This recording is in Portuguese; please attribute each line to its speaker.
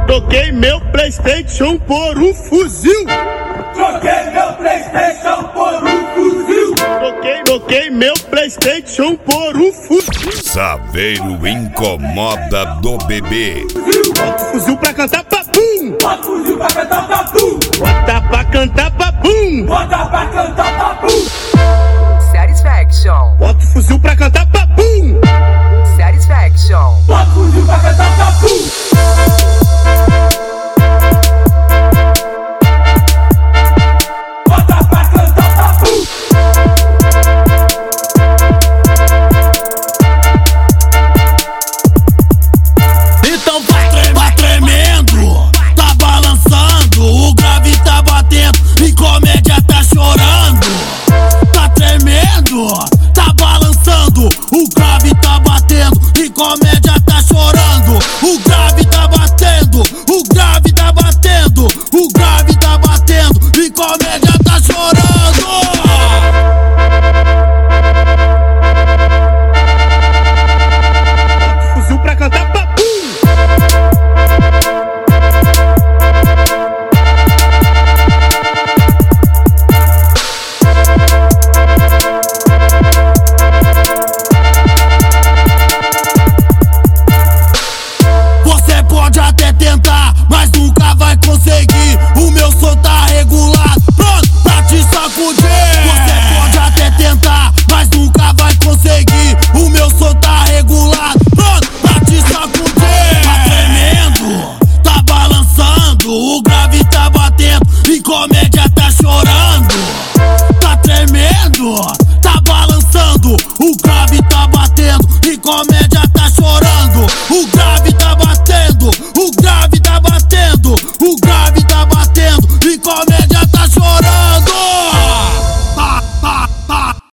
Speaker 1: Troquei meu PlayStation por um fuzil.
Speaker 2: Troquei meu PlayStation por um fuzil.
Speaker 1: Troquei meu PlayStation por um fuzil.
Speaker 3: Saveiro incomoda do bebê.
Speaker 1: Bota o fuzil pra cantar papum.
Speaker 2: Bota o fuzil pra cantar papum.
Speaker 1: Bota pra cantar papum.
Speaker 2: Bota pra cantar papum.
Speaker 4: Satisfaction.
Speaker 1: Bota o fuzil pra cantar papum.
Speaker 4: Satisfaction.
Speaker 2: Bota o fuzil pra cantar papum.
Speaker 5: Comédia tá chorando, o grave tá batendo, o grave tá batendo, o grave tá batendo e comédia tá chorando.
Speaker 1: Bota o fuzil pra cantar papum.
Speaker 5: Pode até tentar